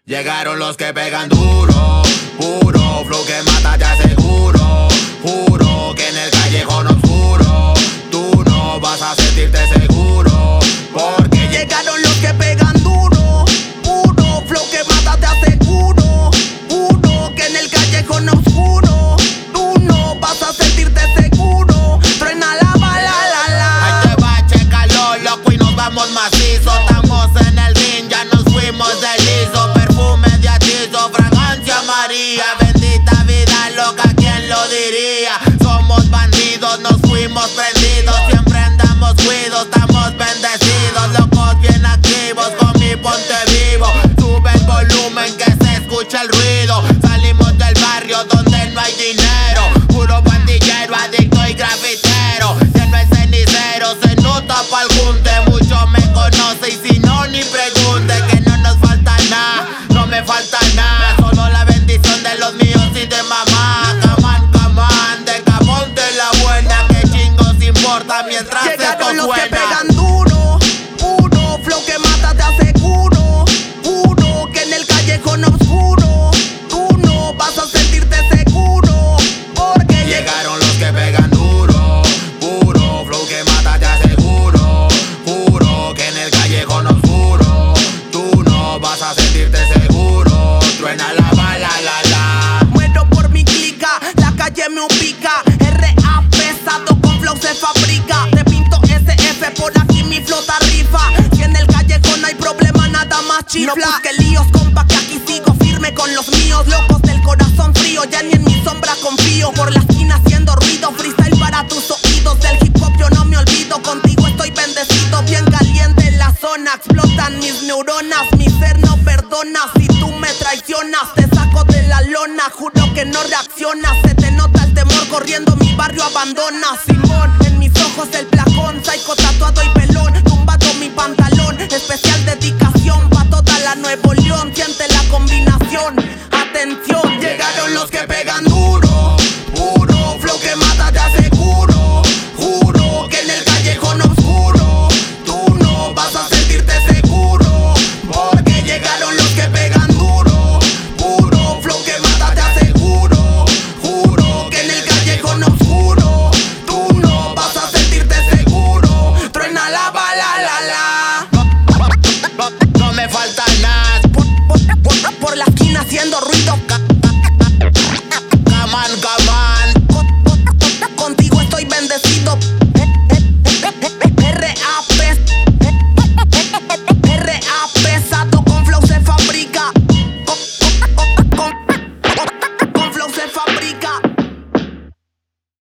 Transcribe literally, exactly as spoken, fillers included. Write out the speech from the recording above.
Llegaron los que pegan duro, puro flow que mata, te aseguro. Juro que en el callejón oscuro tú no vas a sentirte seguro, porque llegaron los que pegan duro, puro flow que mata, te aseguro. Juro que en el callejón oscuro tú no vas a sentirte seguro. Truena la bala, la la. Ahí te va, chécalo, loco, y nos vamos macizo. Estamos en el ring, ya nos fuimos de liso. Perfume de atizo, fragancia María. Bendita vida loca, ¿quién lo diría? Somos bandidos, nos fuimos prendidos. Siempre andamos cuidos, estamos bendecidos. Locos bien activos, con mi ponte vivo. Sube el volumen que se escucha el ruido. Salimos del barrio donde no hay dinero. Puro pandillero, adicto y grafitero. Lleno el cenicero, se nota pa'l junte. Mucho me conoce y si no ni pregunte. Que no nos falta nada, no me falta nada. Solo la bendición de los míos y de mamá. Camán, camán, de cabón de la buena. Que chingos importa mientras llegaron esto los suena. que pegan duro, puro flow que mata, te aseguro. Juro que en el callejón oscuro tú no vas a sentirte seguro, porque llegaron los que pegan duro, puro flow que mata, te aseguro. Juro que en el callejón oscuro tú no vas a sentirte seguro. Truena la bala, la la. muero por mi clica, la calle me ubica. R A pesado con flow se fabrica. Te pinto S F, por aquí mi flota rifa. Si en el callejón hay problema, nada más chifla. No busque líos, compa, que aquí sigo firme con los míos. Locos del corazón frío, ya ni en mi sombra confío. Por la esquina haciendo ruido, freestyle para tus oídos. Del hip hop yo no me olvido, contigo estoy bendecido. Bien caliente en la zona, explotan mis neuronas. Mi ser no perdona, si tú me traicionas te saco de la lona. Juro que no reaccionas, se te nota el temor corriendo, mi barrio abandona. Simón, en mis ojos el placón, psycho tatuado y pelón. Tumbado mi pantalón, especial dedicación pa' toda la Nuevo León.